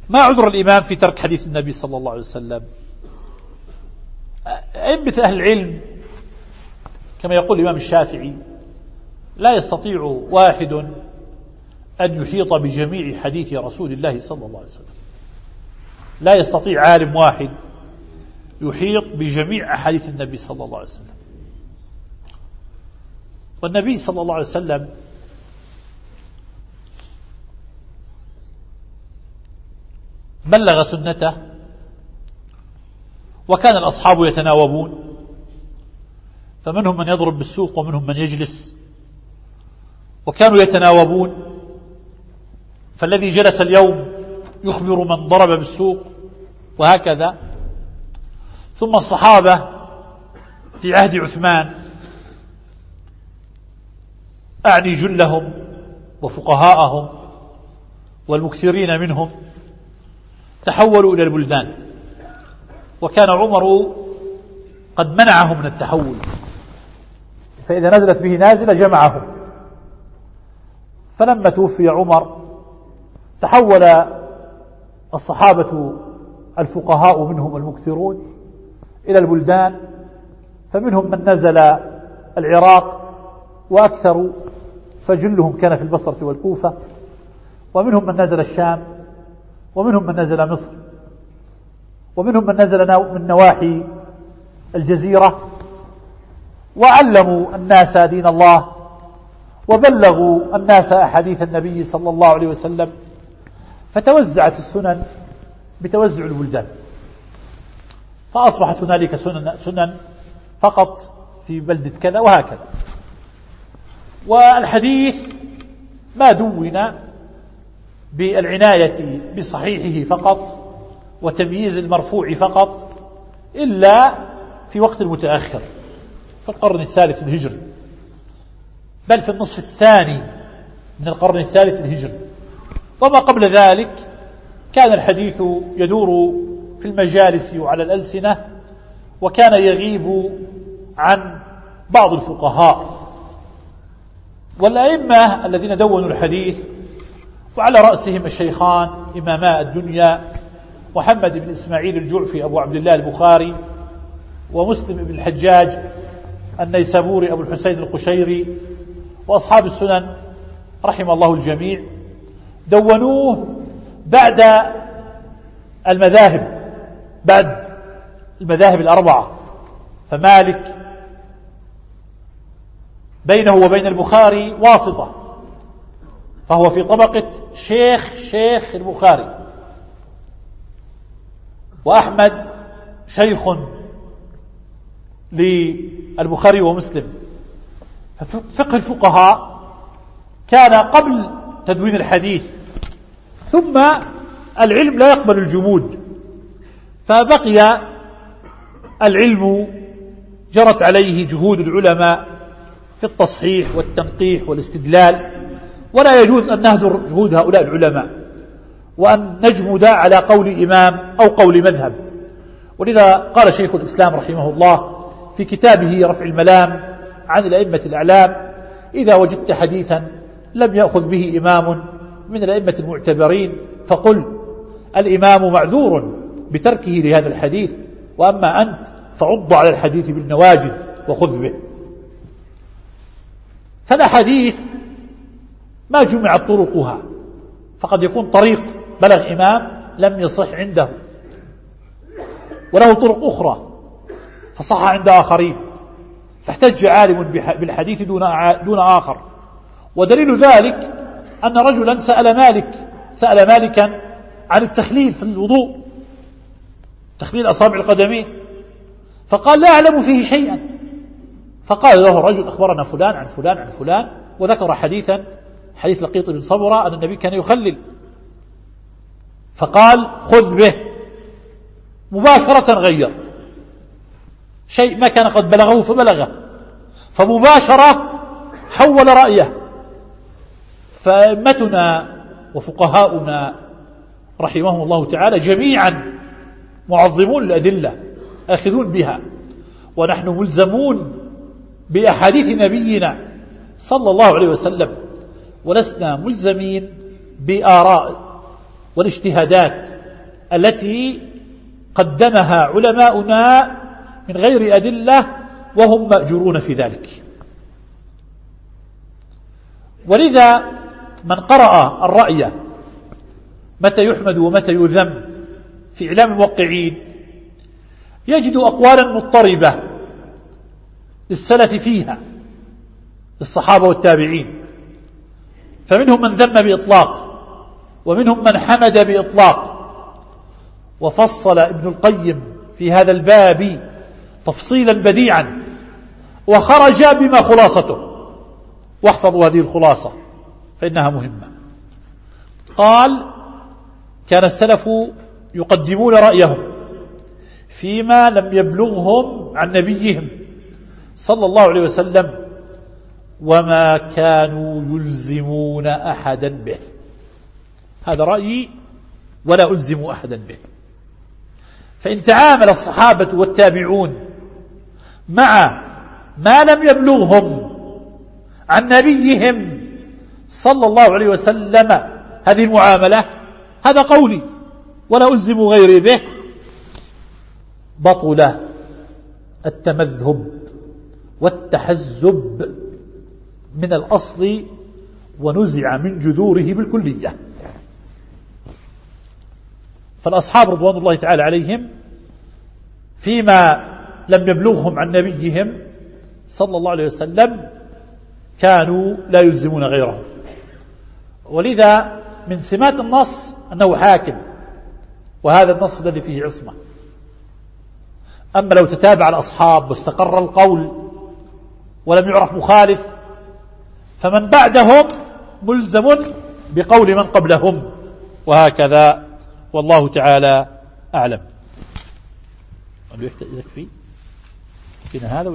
ما عذر الإمام في ترك حديث النبي صلى الله عليه وسلم؟ أئمة أهل العلم كما يقول الإمام الشافعي لا يستطيع واحد أن يحيط بجميع حديث رسول الله صلى الله عليه وسلم. لا يستطيع عالم واحد يحيط بجميع أحاديث النبي صلى الله عليه وسلم. والنبي صلى الله عليه وسلم بلغ سنته، وكان الأصحاب يتناوبون، فمنهم من يضرب بالسوق ومنهم من يجلس، وكانوا يتناوبون، فالذي جلس اليوم يخبر من ضرب بالسوق وهكذا. ثم الصحابة في عهد عثمان، أعني جلهم وفقهاءهم والمكثرين منهم، تحولوا إلى البلدان، وكان عمر قد منعهم من التحول، فإذا نزلت به نازلة جمعهم. فلما توفي عمر تحول الصحابة الفقهاء منهم المكثرون إلى البلدان، فمنهم من نزل العراق وأكثر فجلهم كان في البصرة والكوفة، ومنهم من نزل الشام، ومنهم من نزل مصر، ومنهم من نزل من نواحي الجزيرة، وعلموا الناس دين الله وبلغوا الناس أحاديث النبي صلى الله عليه وسلم، فتوزعت السنن بتوزع البلدان، فأصبحت هنالك سنن فقط في بلدة كذا وهكذا. والحديث ما دون بالعناية بصحيحه فقط وتمييز المرفوع فقط إلا في وقت متأخر في القرن الثالث الهجري، بل في النصف الثاني من القرن الثالث الهجري. وما قبل ذلك كان الحديث يدور في المجالس وعلى الألسنة، وكان يغيب عن بعض الفقهاء والأئمة الذين دونوا الحديث، وعلى رأسهم الشيخان إماما الدنيا محمد بن إسماعيل الجعفي أبو عبد الله البخاري، ومسلم بن الحجاج النيسابوري أبو الحسين القشيري، وأصحاب السنن رحم الله الجميع، دونوه بعد المذاهب الأربعة. فمالك بينه وبين البخاري واسطة، فهو في طبقة شيخ البخاري، وأحمد شيخ للبخاري ومسلم. ففقه الفقهاء كان قبل تدوين الحديث، ثم العلم لا يقبل الجمود، فبقي العلم جرت عليه جهود العلماء في التصحيح والتنقيح والاستدلال، ولا يجوز أن نهدر جهود هؤلاء العلماء وأن نجمد على قول إمام أو قول مذهب. ولذا قال شيخ الإسلام رحمه الله في كتابه رفع الملام عن الأئمة الأعلام: إذا وجدت حديثا لم يأخذ به إمام من الأئمة المعتبرين فقل الإمام معذور بتركه لهذا الحديث، وأما أنت فعض على الحديث بالنواجذ وخذ به. فالأحاديث ما جمعت طرقها، فقد يكون طريق بلغ إمام لم يصح عنده، وله طرق أخرى فصح عند آخرين، فاحتج عالم بالحديث دون آخر. ودليل ذلك أن رجلا سأل مالكا عن التخليل في الوضوء، تخليل أصابع القدمين، فقال لا أعلم فيه شيئا. فقال له رجل: أخبرنا فلان عن فلان عن فلان، وذكر حديث لقيط بن صبرة أن النبي كان يخلل، فقال: خذ به. مباشرة غير شيء ما كان قد بلغه فبلغه، فمباشرة حول رأيه. فأئمتنا وفقهاؤنا رحمهم الله تعالى جميعا معظمون الأدلة، آخذون بها، ونحن ملزمون بأحاديث نبينا صلى الله عليه وسلم، ولسنا ملزمين بآراء والاجتهادات التي قدمها علماؤنا من غير أدلة وهم مأجورون في ذلك. ولذا من قرأ الرأي متى يحمد ومتى يذم في إعلام الموقعين يجد أقوالا مضطربة للسلف فيها، الصحابة والتابعين، فمنهم من ذم بإطلاق ومنهم من حمد بإطلاق. وفصل ابن القيم في هذا الباب تفصيلا بديعا وخرج بما خلاصته، واحفظوا هذه الخلاصة فإنها مهمة. قال: كان السلف يقدمون رأيهم فيما لم يبلغهم عن نبيهم صلى الله عليه وسلم وما كانوا يلزمون أحدا به. هذا رأيي ولا ألزم أحدا به. فإن تعامل الصحابة والتابعون مع ما لم يبلغهم عن نبيهم صلى الله عليه وسلم هذه المعاملة، هذا قولي ولا ألزم غيري به، بطل التمذهب والتحزب من الأصل ونزع من جذوره بالكلية. فالأصحاب رضوان الله تعالى عليهم فيما لم يبلغهم عن نبيهم صلى الله عليه وسلم كانوا لا يلزمون غيرهم. ولذا من سمات النص أنه حاكم، وهذا النص الذي فيه عصمة. أما لو تتابع الأصحاب واستقر القول ولم يعرف مخالف فمن بعدهم ملزم بقول من قبلهم، وهكذا، والله تعالى أعلم. يكفي هذا.